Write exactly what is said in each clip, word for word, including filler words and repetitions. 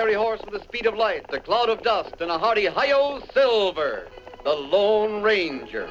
fiery horse with the speed of light, a cloud of dust, and a hearty hi-yo Silver, the Lone Ranger.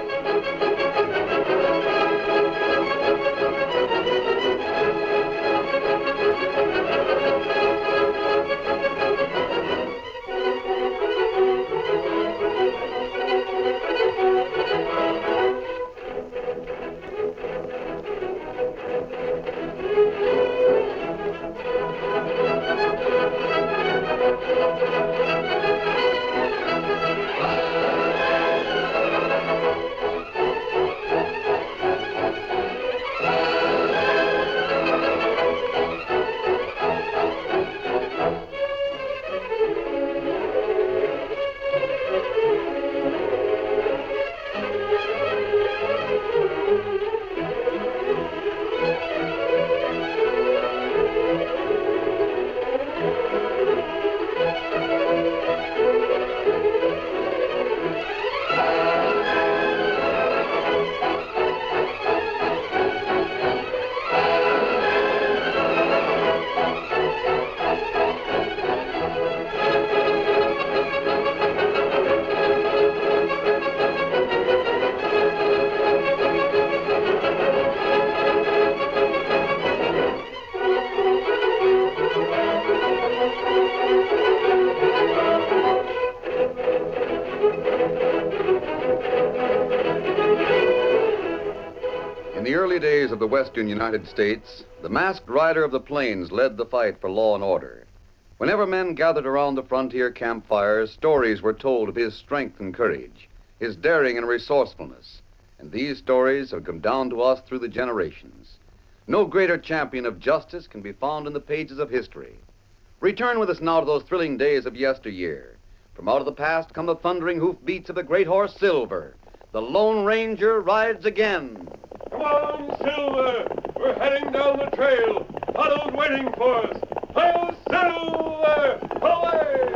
In the early days of the western United States, the masked rider of the plains led the fight for law and order. Whenever men gathered around the frontier campfires, stories were told of his strength and courage, his daring and resourcefulness, and these stories have come down to us through the generations. No greater champion of justice can be found in the pages of history. Return with us now to those thrilling days of yesteryear. From out of the past come the thundering hoofbeats of the great horse Silver. The Lone Ranger rides again. Come on, Silver! We're heading down the trail. Tonto's waiting for us. Hi-yo, Silver! Away!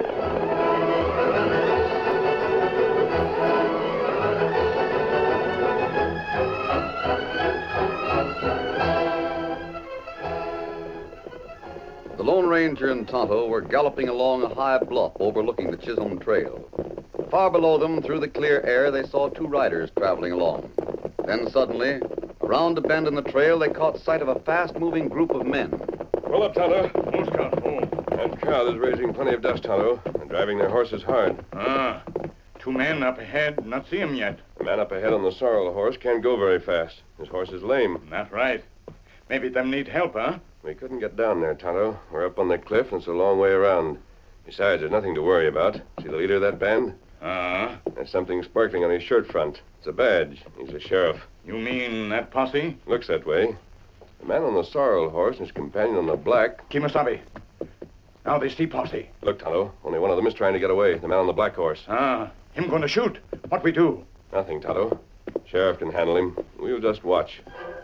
The Lone Ranger and Tonto were galloping along a high bluff overlooking the Chisholm Trail. Far below them, through the clear air, they saw two riders traveling along. Then suddenly, around a bend in the trail, they caught sight of a fast-moving group of men. Pull up, Tonto. Full, Scout, full. That crowd is raising plenty of dust, Tonto, and driving their horses hard. Ah, two men up ahead. Not see 'em yet. The man up ahead on the sorrel horse can't go very fast. His horse is lame. That's right. Maybe them need help, huh? We couldn't get down there, Tonto. We're up on the cliff, and it's a long way around. Besides, there's nothing to worry about. See the leader of that band? Uh-huh. There's something sparkling on his shirt front. It's a badge. He's a sheriff. You mean that posse? Looks that way. The man on the sorrel horse and his companion on the black. Kimasabi. Now they see posse. Look, Tonto. Only one of them is trying to get away. The man on the black horse. Ah, him going to shoot. What we do? Nothing, Tonto. Sheriff can handle him. We'll just watch.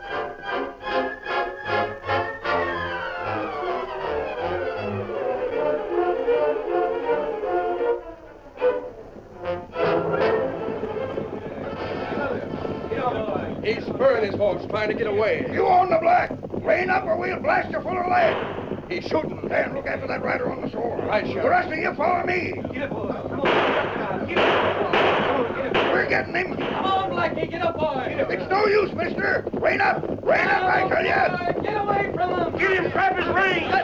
He's spurring his horse, trying to get away. You on the black. Rein up or we'll blast you full of lead. He's shooting. Dan, look after that rider on the sword. Right, Sheriff. The rest of you follow me. Get it, boy. Come on. Get it. We're getting him. Come on, Blackie. Get up, boy. It's no use, mister. Rein up. Rein up, I tell you. Get away from him. Get him, grab his reins.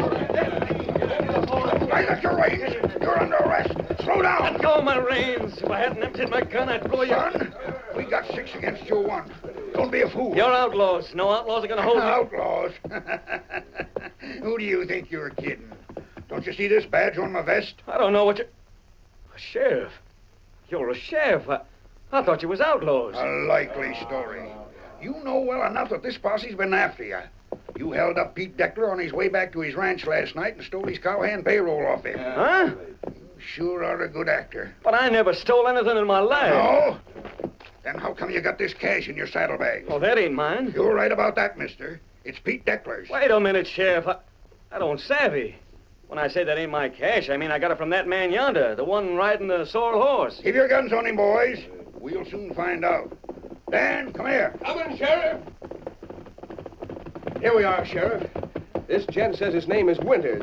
I got your reins. You're under arrest. Slow down. Let go of my reins. If I hadn't emptied my gun, I'd blow you. Son, we got six against you one. Don't be a fool. You're outlaws. No outlaws are going to hold you. Outlaws? Who do you think you're kidding? Don't you see this badge on my vest? I don't know what you... A sheriff? You're a sheriff. I, I thought you was outlaws. A likely story. You know well enough that this posse's been after you. You held up Pete Deckler on his way back to his ranch last night and stole his cowhand payroll off him. Huh? You sure are a good actor. But I never stole anything in my life. No? Then how come you got this cash in your saddlebag? Well, that ain't mine. You're right about that, mister. It's Pete Deckler's. Wait a minute, Sheriff. I, I don't savvy. When I say that ain't my cash, I mean I got it from that man yonder, the one riding the sorrel horse. Keep your guns on him, boys. We'll soon find out. Dan, come here. Coming, Sheriff. Here we are, Sheriff. This gent says his name is Winters.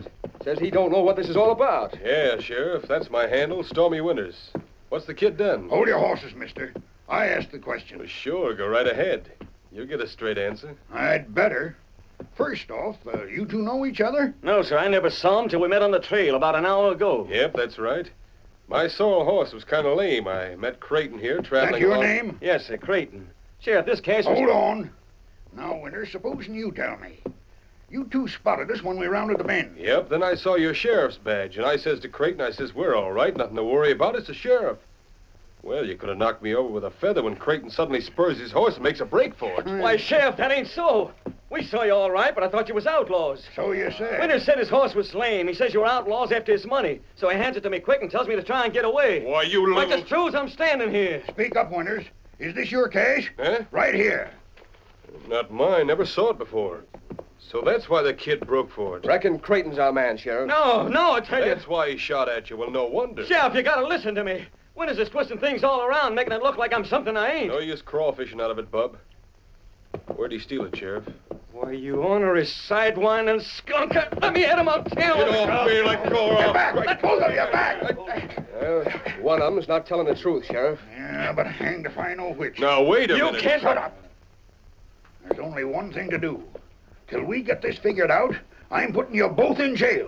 Says he don't know what this is all about. Yeah, Sheriff, that's my handle, Stormy Winters. What's the kid done? Hold your horses, mister. I asked the question. Well, sure, go right ahead. You'll get a straight answer. I'd better. First off, uh, you two know each other? No, sir, I never saw him till we met on the trail about an hour ago. Yep, that's right. My sorrel horse was kind of lame. I met Creighton here traveling That your along... name? Yes, sir, Creighton. Sheriff, this case was... Hold on. Now, Winters, supposing you tell me. You two spotted us when we rounded the bend. Yep, then I saw your sheriff's badge, and I says to Creighton, I says, we're all right, nothing to worry about, it's the sheriff. Well, you could have knocked me over with a feather when Creighton suddenly spurs his horse and makes a break for it. Why, Sheriff, that ain't so. We saw you all right, but I thought you was outlaws. So you said. Winters said his horse was lame. He says you were outlaws after his money. So he hands it to me quick and tells me to try and get away. Why, you Like little... as true as I'm standing here. Speak up, Winters. Is this your cash? Huh? Right here. Not mine, never saw it before. So that's why the kid broke for it. Reckon Creighton's our man, Sheriff. No, no, I tell you. That's why he shot at you. Well, no wonder. Sheriff, you gotta listen to me. Winters is twisting things all around, making it look like I'm something I ain't. No use crawfishing out of it, bub. Where'd he steal it, Sheriff? Why, you ornery sidewinding skunker. Let me hit him, I'll tell Get off me, let go Get off. back! Both of you back! Well, one of them's not telling the truth, Sheriff. Yeah, but hanged if I know which. Now, wait a You minute. can't... Shut up. There's only one thing to do. Till we get this figured out, I'm putting you both in jail.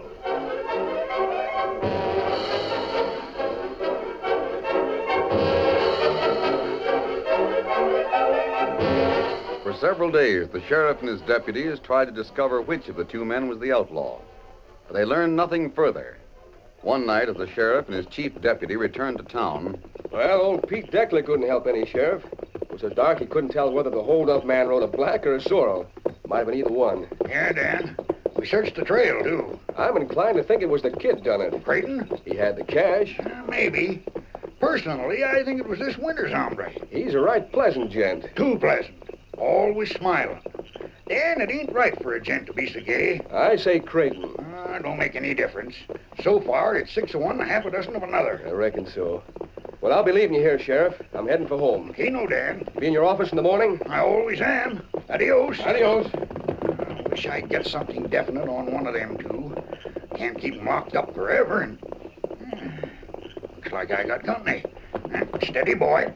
For several days, the sheriff and his deputies tried to discover which of the two men was the outlaw. But they learned nothing further. One night, as the sheriff and his chief deputy returned to town, Well, old Pete Deckler couldn't help any, Sheriff. It was so dark he couldn't tell whether the hold-up man rode a black or a sorrel. Might have been either one. Yeah, Dan. We searched the trail, too. I'm inclined to think it was the kid done it. Creighton? He had the cash. Uh, maybe. Personally, I think it was this Winters hombre. He's a right pleasant gent. Too pleasant. Always smiling. Dan, it ain't right for a gent to be so gay. I say Creighton. Uh, don't make any difference. So far, it's six of one and half a dozen of another. I reckon so. Well, I'll be leaving you here, Sheriff. I'm heading for home. Okay, no, Dan. Be in your office in the morning? I always am. Adios. Adios. I wish I'd get something definite on one of them two. Can't keep 'em locked up forever, and... uh, looks like I got company. Uh, steady, boy.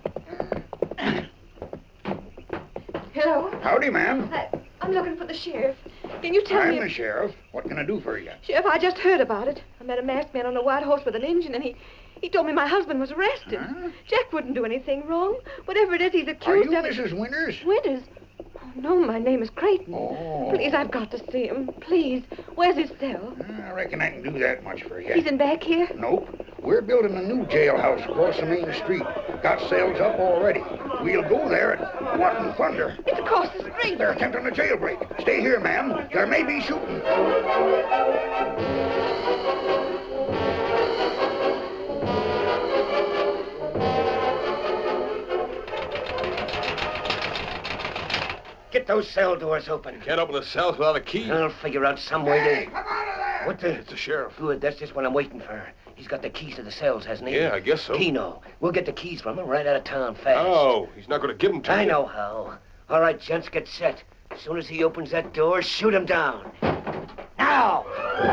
Hello? Howdy, ma'am. I, I'm looking for the sheriff. Can you tell I'm me... the if- sheriff. What can I do for you? Sheriff, I just heard about it. I met a masked man on a white horse with an engine, and he... He told me my husband was arrested. Huh? Jack wouldn't do anything wrong. Whatever it is, he's Are accused you of... Missus Winters? Winters? Oh, no, my name is Creighton. Oh. Please, I've got to see him. Please. Where's his cell? I reckon I can do that much for you. He's in back here? Nope. We're building a new jailhouse across the main street. Got cells up already. We'll go there and... What in thunder? It's across the street. They're attempting a jailbreak. Stay here, ma'am. There may be shooting. Get those cell doors open. Can't open the cells without a key. I'll figure out some way Hey, to... come out of there! What the... It's the sheriff. Good, that's just what I'm waiting for. He's got the keys to the cells, hasn't he? Yeah, I guess so. Pino. We'll get the keys from him right out of town fast. Oh, he's not going to give them to I you. know how. All right, gents, get set. As soon as he opens that door, shoot him down. Now!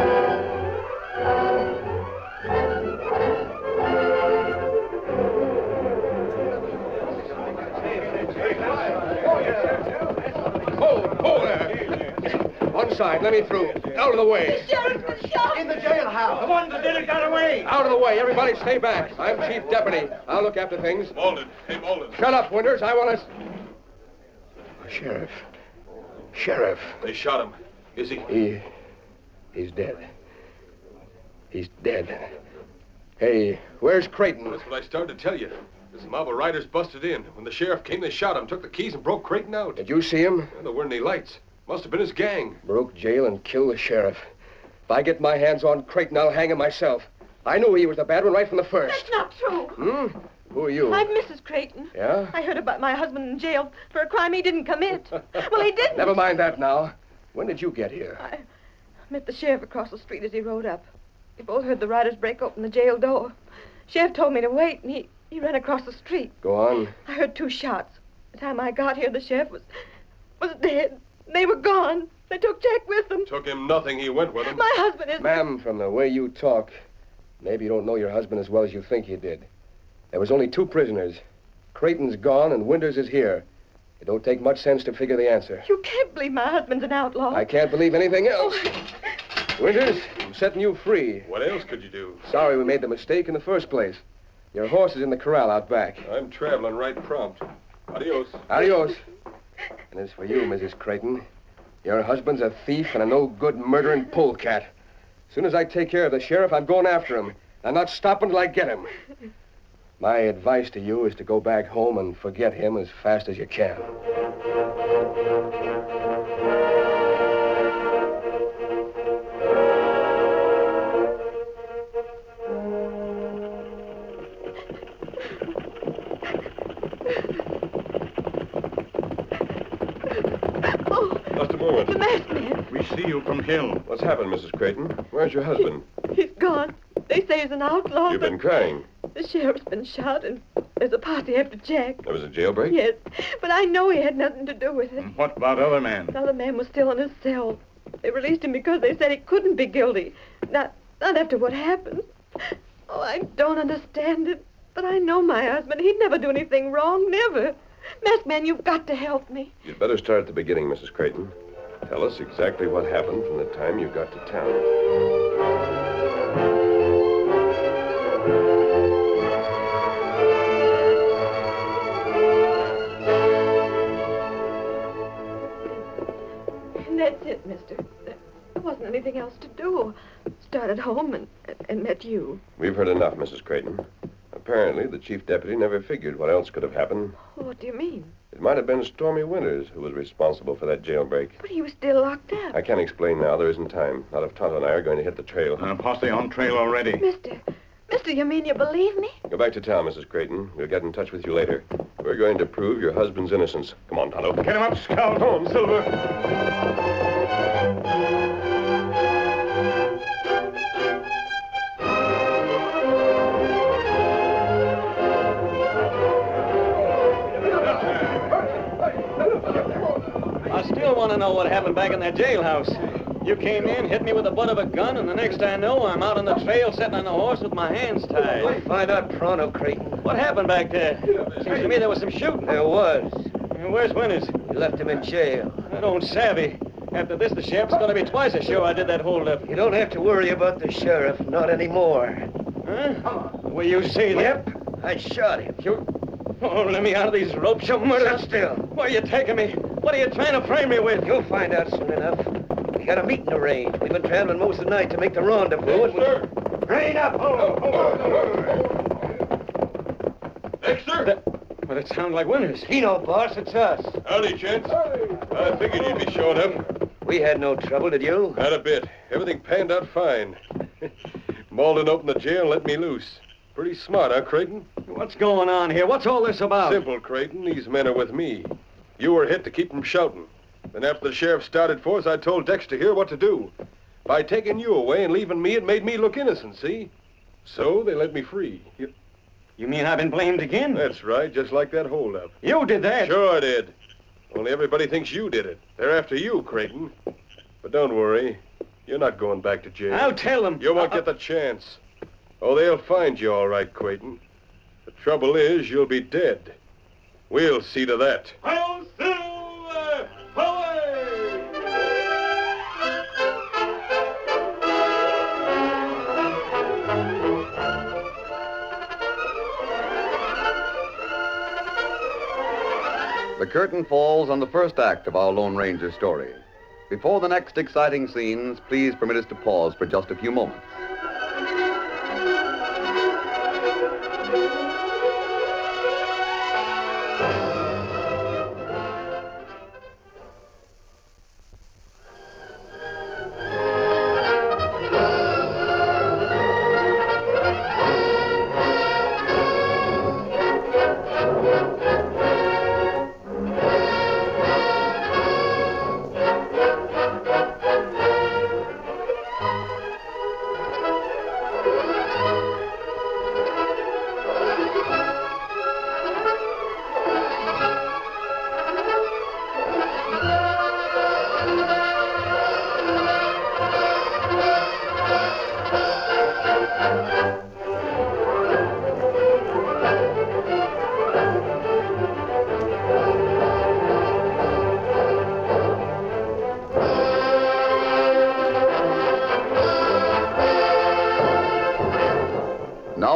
Hold, hold there. One side, let me through. Out of the way. Sheriff's been shot! In the jailhouse. The one that did it got away. Out of the way. Everybody stay back. I'm chief deputy. I'll look after things. Malden. Hey, Malden. Shut up, Winters. I want to... Sheriff. Sheriff. They shot him. Is he? He... He's dead. He's dead. Hey, where's Creighton? That's what I started to tell you. This mob of riders busted in. When the sheriff came, they shot him, took the keys, and broke Creighton out. Did you see him? Well, there weren't any lights. Must have been his gang. Broke jail and killed the sheriff. If I get my hands on Creighton, I'll hang him myself. I knew he was the bad one right from the first. That's not true. Hmm? Who are you? I'm Missus Creighton. Yeah? I heard about my husband in jail for a crime he didn't commit. Well, he didn't. Never mind that now. When did you get here? I met the sheriff across the street as he rode up. We both heard the riders break open the jail door. Sheriff told me to wait, and he, he ran across the street. Go on. I heard two shots. By the time I got here, the sheriff was was dead. They were gone. They took Jack with them. Took him nothing. He went with him. My husband is... Ma'am, from the way you talk, maybe you don't know your husband as well as you think you did. There was only two prisoners. Creighton's gone and Winters is here. It don't take much sense to figure the answer. You can't believe my husband's an outlaw. I can't believe anything else. Winters, I'm setting you free. What else could you do? Sorry we made the mistake in the first place. Your horse is in the corral out back. I'm traveling right prompt. Adios. Adios. And as for you, Missus Creighton, your husband's a thief and a no-good murdering polecat. As soon as I take care of the sheriff, I'm going after him. I'm not stopping till I get him. My advice to you is to go back home and forget him as fast as you can. Just a moment. The masked man. We see you from Hill. What's happened, Missus Creighton? Where's your husband? He's gone. They say he's an outlaw. You've but been crying. The sheriff's been shot, and there's a party after Jack. There was a jailbreak? Yes, but I know he had nothing to do with it. And what about other men? The other man was still in his cell. They released him because they said he couldn't be guilty. Not, not after what happened. Oh, I don't understand it. But I know my husband. He'd never do anything wrong, never. Masked man, you've got to help me. You'd better start at the beginning, Missus Creighton. Tell us exactly what happened from the time you got to town. That's it, mister. There wasn't anything else to do. Started home and, and met you. We've heard enough, Missus Creighton. Apparently, the chief deputy never figured what else could have happened. What do you mean? It might have been Stormy Winters who was responsible for that jailbreak. But he was still locked up. I can't explain now. There isn't time. Not if Tonto and I are going to hit the trail. Uh, posse on trail already. Mister, mister, you mean you believe me? Go back to town, Missus Creighton. We'll get in touch with you later. We're going to prove your husband's innocence. Come on, Tonto. Get him up, Scout. Come on, Silver. I still want to know what happened back in that jailhouse. You came in, hit me with the butt of a gun, and the next I know, I'm out on the trail sitting on a horse with my hands tied. We'll find out pronto, Creighton. What happened back there? Seems to me there was some shooting. There was. And where's Winters? You left him in jail. I don't savvy. After this, the sheriff's going to be twice as sure I did that holdup. You don't have to worry about the sheriff, not anymore. Huh? Will you say that? Yep, I shot him. You... Oh, let me out of these ropes, you murderer. Sit still. Where are you taking me? What are you trying to frame me with? You'll find out soon enough. We got a meeting arranged. We've been traveling most of the night to make the rendezvous. and we- Dexter! Rein up! Dexter! That... Well, it sounds like Winters. Keno, boss, it's us. Howdy, gents. I figured you'd be showing up. We had no trouble, did you? Not a bit. Everything panned out fine. Malden opened the jail and let me loose. Pretty smart, huh, Creighton? What's going on here? What's all this about? Simple, Creighton. These men are with me. You were hit to keep them shouting. Then after the sheriff started for us, I told Dexter here what to do. By taking you away and leaving me, it made me look innocent, see? So they let me free. You, you mean I've been blamed again? That's right, just like that holdup. You did that? Sure I did. Only everybody thinks you did it. They're after you, Creighton. But don't worry. You're not going back to jail. I'll tell them. You won't Uh, get the chance. Oh, they'll find you all right, Creighton. The trouble is, you'll be dead. We'll see to that. Hail Silver! Away! The curtain falls on the first act of our Lone Ranger story. Before the next exciting scenes, please permit us to pause for just a few moments.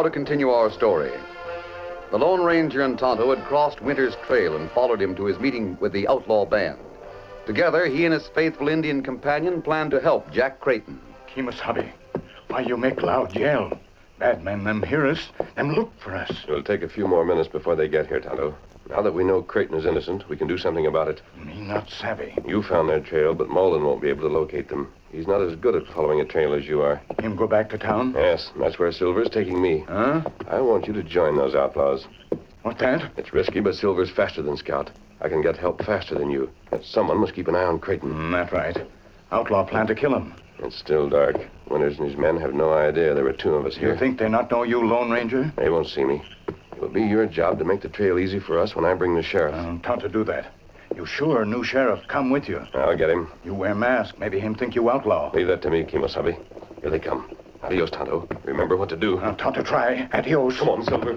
Now to continue our story. The Lone Ranger and Tonto had crossed Winter's trail and followed him to his meeting with the outlaw band. Together, he and his faithful Indian companion planned to help Jack Creighton. Kemosabe, why you make loud yell? Bad men, them hear us, them look for us. It'll take a few more minutes before they get here, Tonto. Now that we know Creighton is innocent, we can do something about it. Me not savvy. You found their trail, but Malden won't be able to locate them. He's not as good at following a trail as you are. Him go back to town? Yes, and that's where Silver's taking me. Huh? I want you to join those outlaws. What that? It's risky, but Silver's faster than Scout. I can get help faster than you. And someone must keep an eye on Creighton. Mm, that's right. Outlaw plan to kill him. It's still dark. Winters and his men have no idea there were two of us here. You think they not know you, Lone Ranger? They won't see me. It will be your job to make the trail easy for us when I bring the sheriff. Uh, Tonto do that. You sure new sheriff come with you? I'll get him. You wear mask. Maybe him think you outlaw. Leave that to me, Kemosabe. Here they come. Adios, Tonto. Remember what to do. Uh, Tonto try. Adios. Come on, Silver.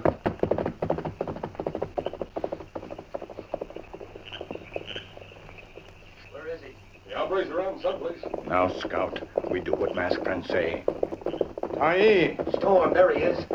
Where is he? The outbreak's around someplace. Now, Scout, we do what masked friends say. Aye. Storm, there he is.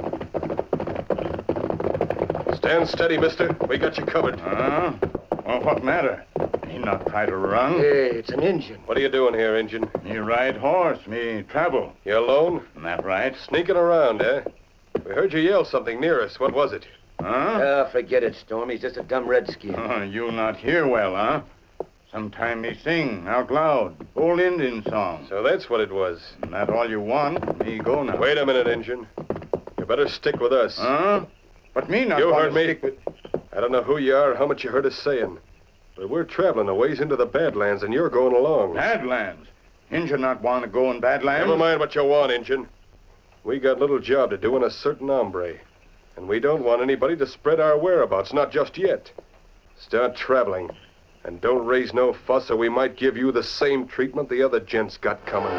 Stand steady, mister. We got you covered. Huh? Well, what matter? He not try to run. Hey, it's an Injun. What are you doing here, Injun? Me ride horse. Me travel. You alone? That right? Sneaking around, eh? We heard you yell something near us. What was it? Huh? Ah, forget it, Storm. He's just a dumb redskin. Uh, you not hear well, huh? Sometime me sing out loud. Old Indian song. So that's what it was. That all you want? Me go now. Wait a minute, Injun. You better stick with us. Huh? But me not You want heard to me. stick with... I don't know who you are or how much you heard us saying, but we're traveling a ways into the Badlands, and you're going along. Badlands. Injun not want to go in Badlands. Never mind what you want, Injun. We got little job to do in a certain hombre, and we don't want anybody to spread our whereabouts, not just yet. Start traveling, and don't raise no fuss, or we might give you the same treatment the other gents got coming.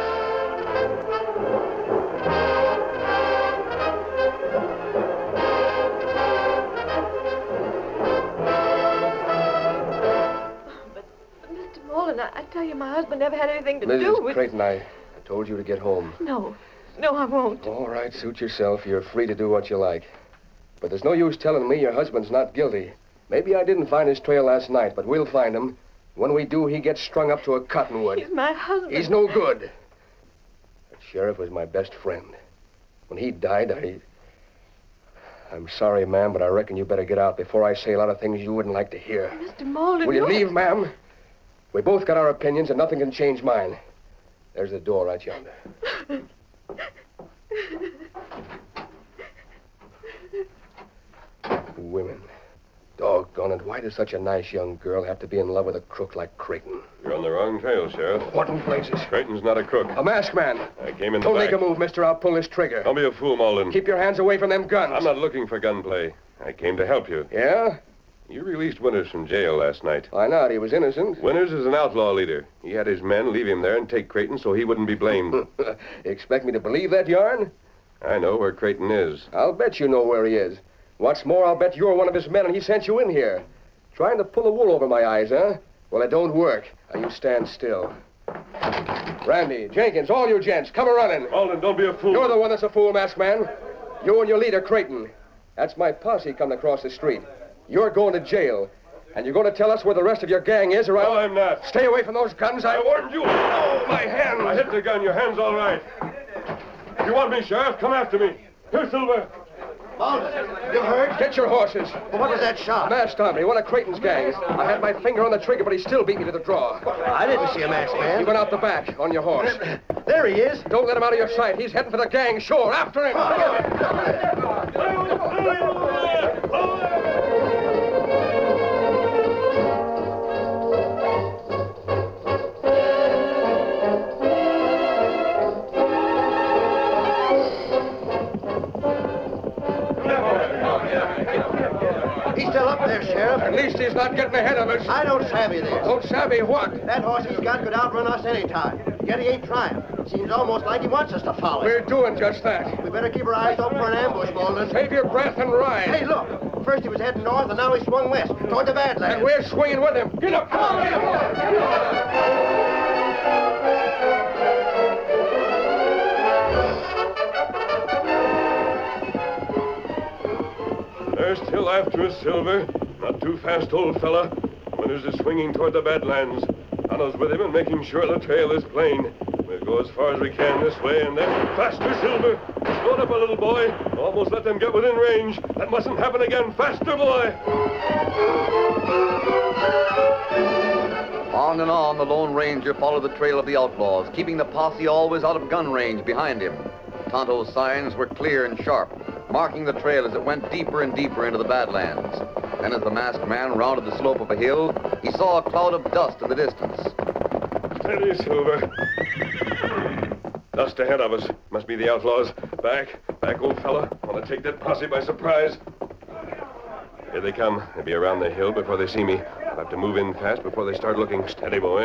I, I tell you, my husband never had anything to Missus do with... Creighton, I, I told you to get home. No. No, I won't. All right, suit yourself. You're free to do what you like. But there's no use telling me your husband's not guilty. Maybe I didn't find his trail last night, but we'll find him. When we do, he gets strung up to a cottonwood. He's my husband. He's no good. That sheriff was my best friend. When he died, I... I'm sorry, ma'am, but I reckon you better get out before I say a lot of things you wouldn't like to hear. Mister Malden, Will you you're- leave, ma'am? We both got our opinions, and nothing can change mine. There's the door right yonder. Women. Doggone it. Why does such a nice young girl have to be in love with a crook like Creighton? You're on the wrong trail, Sheriff. What in blazes? Creighton's not a crook. A masked man. I came in the Don't back. make a move, mister. I'll pull this trigger. Don't be a fool, Malden. Keep your hands away from them guns. I'm not looking for gunplay. I came to help you. Yeah? You released Winters from jail last night. Why not? He was innocent. Winters is an outlaw leader. He had his men leave him there and take Creighton so he wouldn't be blamed. You expect me to believe that yarn? I know where Creighton is. I'll bet you know where he is. What's more, I'll bet you're one of his men and he sent you in here. Trying to pull the wool over my eyes, huh? Well, it don't work. Now, you stand still. Randy, Jenkins, all you gents, come a-running. Malden, don't be a fool. You're the one that's a fool, masked man. You and your leader, Creighton. That's my posse coming across the street. You're going to jail. And you're going to tell us where the rest of your gang is, or I'll... No, I'm not. Stay away from those guns. I... I warned you. Oh, my hands. I hit the gun. Your hand's all right. If you want me, Sheriff, come after me. Here, Silver. Malden, you heard? Get your horses. Well, what was that shot? Masked hombre, one of Creighton's gangs. I had my finger on the trigger, but he still beat me to the draw. I didn't see a masked He man. went out the back on your horse. There he is. Don't let him out of your sight. He's heading for the gang. Sure, after him. He's still up there, Sheriff. At least he's not getting ahead of us. I don't savvy this. Don't savvy what? That horse he's got could outrun us anytime. Yet he ain't trying. Seems almost like he wants us to follow him. We're doing just that. We better keep our eyes open for an ambush, Malden. Save your breath and ride. Hey, look. First he was heading north, and now he's swung west, toward the Badlands. And we're swinging with him. Get up. Come on, get up. Get up. Careful after us, Silver. Not too fast, old fella. Winters is swinging toward the Badlands. Tonto's with him and making sure the trail is plain. We'll go as far as we can this way and then faster, Silver. Slow up a little, boy. Almost let them get within range. That mustn't happen again. Faster, boy. On and on, the Lone Ranger followed the trail of the outlaws, keeping the posse always out of gun range behind him. Tonto's signs were clear and sharp, marking the trail as it went deeper and deeper into the Badlands. Then as the masked man rounded the slope of a hill, he saw a cloud of dust in the distance. Steady, Silver. Dust ahead of us. Must be the outlaws. Back. Back, old fella. Want to take that posse by surprise. Here they come. They'll be around the hill before they see me. I'll have to move in fast before they start looking. Steady, boy.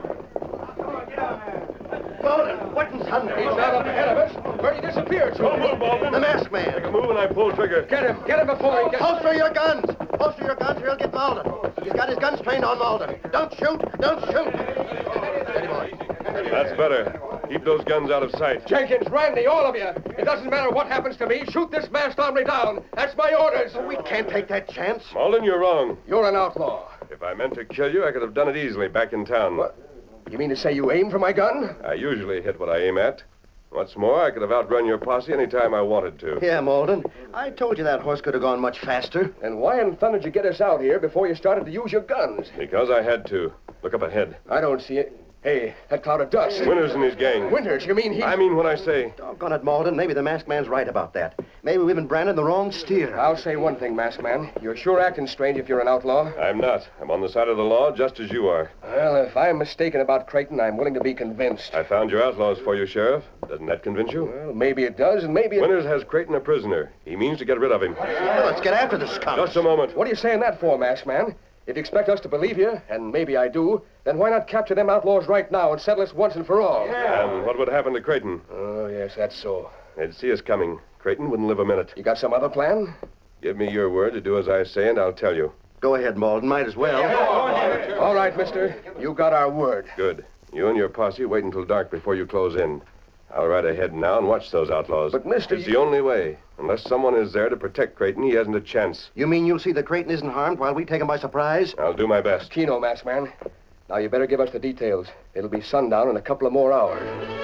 Bolden, what in thunder? He's not up ahead of us. Where'd he disappear to? Don't move, Bolden. The masked man. Make a move and I pull trigger. Get him. Get him before he gets... Holster your guns. Holster your guns or he'll get Malden. He's got his guns trained on Malden. Don't shoot. Don't shoot. Steady, boy. That's better. Keep those guns out of sight. Jenkins, Randy, all of you. It doesn't matter what happens to me. Shoot this masked hombre down. That's my orders. We can't take that chance. Malden, you're wrong. You're an outlaw. If I meant to kill you, I could have done it easily back in town. What? You mean to say you aim for my gun? I usually hit what I aim at. What's more, I could have outrun your posse any time I wanted to. Yeah, Malden. I told you that horse could have gone much faster. And why in thunder did you get us out here before you started to use your guns? Because I had to. Look up ahead. I don't see it. Hey, that cloud of dust. Winters and his gang. Winters, you mean he... I mean what I say. Doggone it, Malden. Maybe the masked man's right about that. Maybe we've been branded the wrong steer. I'll say one thing, masked man. You're sure acting strange if you're an outlaw. I'm not. I'm on the side of the law just as you are. Well, if I'm mistaken about Creighton, I'm willing to be convinced. I found your outlaws for you, Sheriff. Doesn't that convince you? Well, maybe it does, and maybe it... Winters has Creighton a prisoner. He means to get rid of him. Well, let's get after this scum. Just a moment. What are you saying that for, masked man? If you expect us to believe you, and maybe I do, then why not capture them outlaws right now and settle us once and for all? And what would happen to Creighton? Oh, yes, that's so. They'd see us coming. Creighton wouldn't live a minute. You got some other plan? Give me your word to do as I say, and I'll tell you. Go ahead, Malden. Might as well. All right, mister. You got our word. Good. You and your posse wait until dark before you close in. I'll ride ahead now and watch those outlaws. But, mister, It's you... the only way. Unless someone is there to protect Creighton, he hasn't a chance. You mean you'll see that Creighton isn't harmed while we take him by surprise? I'll do my best. Keno, masked man. Now, you better give us the details. It'll be sundown in a couple of more hours.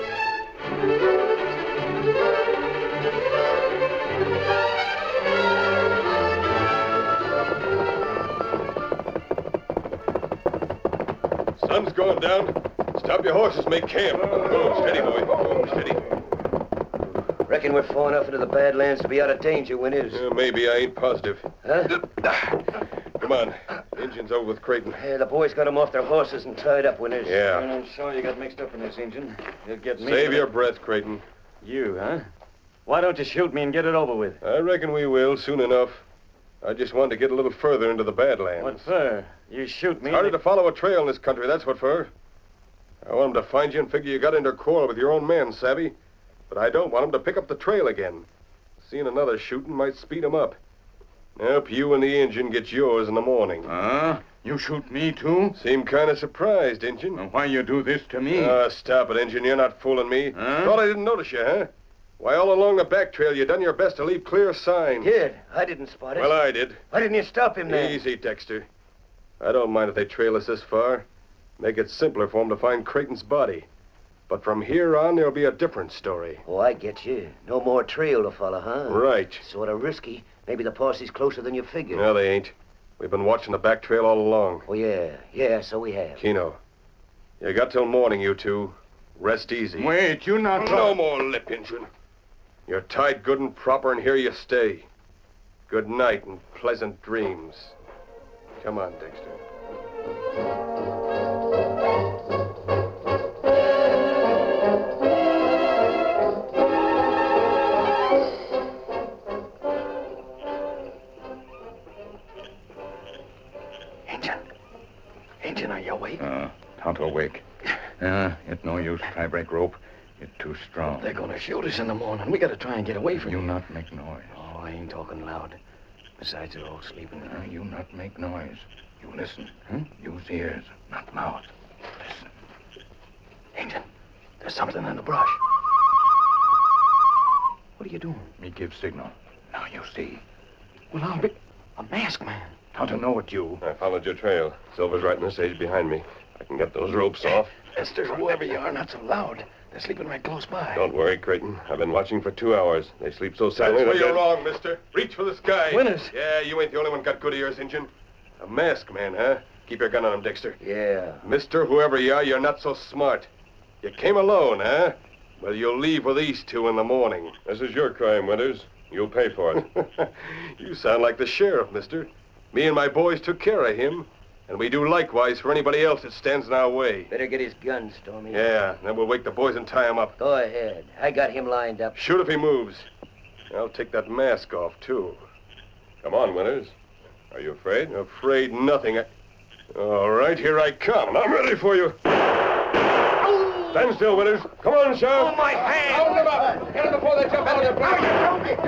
Sun's going down. Stop your horses, make camp. Go, steady, boy. Go, steady. Reckon we're far enough into the Badlands to be out of danger, Winters. Uh, maybe. I ain't positive. Huh? Come on. Engine's over with Creighton. Yeah, the boys got them off their horses and tied up, Winters. Yeah. I'm sorry you got mixed up in this, Injun. You'll get me... Save your breath, Creighton. You, huh? Why don't you shoot me and get it over with? I reckon we will soon enough. I just wanted to get a little further into the Badlands. What for? You shoot me... It's harder to follow a trail in this country, that's what for. I want them to find you and figure you got into a quarrel with your own men, savvy? But I don't want them to pick up the trail again. Seeing another shooting might speed them up. Nope, you and the Injun get yours in the morning. Huh? You shoot me, too? Seem kind of surprised, Injun. And why you do this to me? Ah, stop it, Injun. You're not fooling me. Huh? Thought I didn't notice you, huh? Why, all along the back trail, you done your best to leave clear signs. Did. I didn't spot it. Well, I did. Why didn't you stop him then? Easy, Dexter. I don't mind if they trail us this far. Make it simpler for them to find Creighton's body. But from here on, there'll be a different story. Oh, I get you. No more trail to follow, huh? Right. Sort of risky. Maybe the posse's closer than you figured. No, they ain't. We've been watching the back trail all along. Oh, yeah. Yeah, so we have. Keno, you got till morning, you two. Rest easy. Wait, you not... No more lip, Injun. You're tied good and proper, and here you stay. Good night and pleasant dreams. Come on, Dexter. Injun, are you awake? Uh, Tonto awake. Uh, it's no use try break rope. It's too strong. They're gonna shoot us in the morning. We gotta try and get away from You not make noise. Oh, I ain't talking loud. Besides, they're all sleeping. Uh, you not make noise. You listen. Huh? Use ears, not mouth. Listen. Injun, there's something in the brush. What are you doing? Me give signal. Now you see. Well, I'll be... A masked man. How to know it, you? I followed your trail. Silver's right in the sage behind me. I can get those ropes off. Mister, whoever you are, not so loud. They're sleeping right close by. Don't worry, Creighton. I've been watching for two hours. They sleep so soundly. That's where that you're wrong, mister. Reach for the sky. Winters. Yeah, you ain't the only one got good ears, Injun. A masked man, huh? Keep your gun on him, Dexter. Yeah. Mister, whoever you are, you're not so smart. You came alone, huh? Well, you'll leave with these two in the morning. This is your crime, Winters. You'll pay for it. You sound like the sheriff, mister. Me and my boys took care of him, and we do likewise for anybody else that stands in our way. Better get his gun, Stormy. Yeah, then we'll wake the boys and tie him up. Go ahead. I got him lined up. Shoot if he moves. I'll take that mask off, too. Come on, Winters. Are you afraid? Afraid nothing. I... All right, here I come. I'm ready for you. Stand still, Winters. Come on, Sheriff. Oh, my hand! Hold them up. Get them before they jump out of their planes.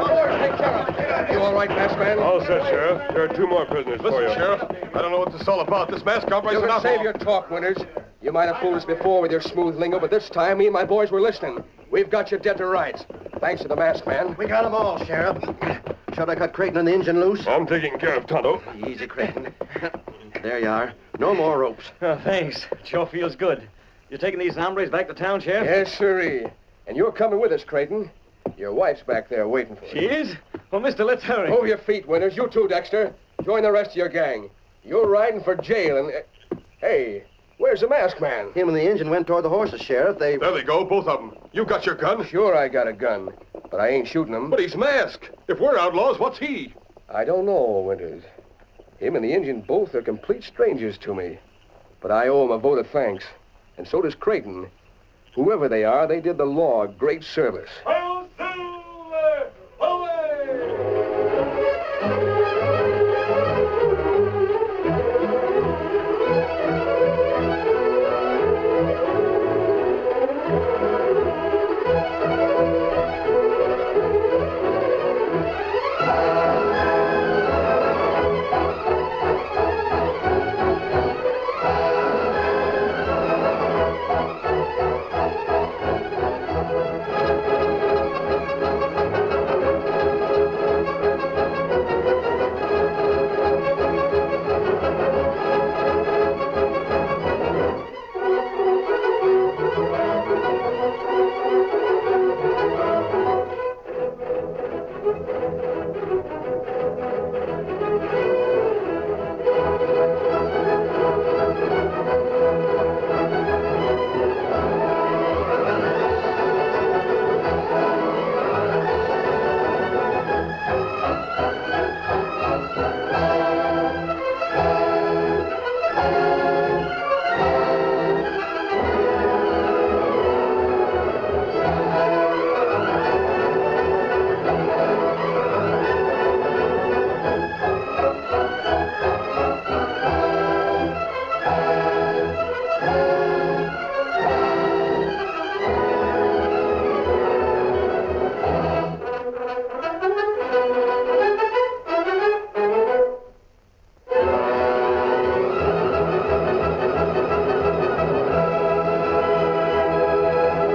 You all right, masked man? All set, Sheriff. There are two more prisoners Listen, for you. Sheriff, I don't know what this is all about. This mask operation's You enough. can save your talk, Winters. You might have fooled us before with your smooth lingo, but this time me and my boys were listening. We've got you dead to rights. Thanks to the masked man. We got them all, Sheriff. Should I cut Creighton and the engine loose? I'm taking care of Tonto. Easy, Creighton. There you are. No more ropes. Oh, thanks. It sure feels good. You taking these hombres back to town, Sheriff? Yes, sirree. And you're coming with us, Creighton. Your wife's back there waiting for you. She is? Well, mister, let's hurry. Move your feet, Winters. You too, Dexter. Join the rest of your gang. You're riding for jail and... Uh, hey, where's the masked man? Him and the engine went toward the horses, Sheriff. They... There they go, both of them. You got your gun? Sure I got a gun, but I ain't shooting him. But he's masked. If we're outlaws, what's he? I don't know, Winters. Him and the engine both are complete strangers to me. But I owe him a vote of thanks. And so does Creighton. Whoever they are, they did the law a great service. Hail Silver! Away!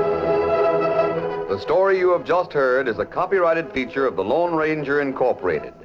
The story you have just heard is a copyrighted feature of the Lone Ranger Incorporated.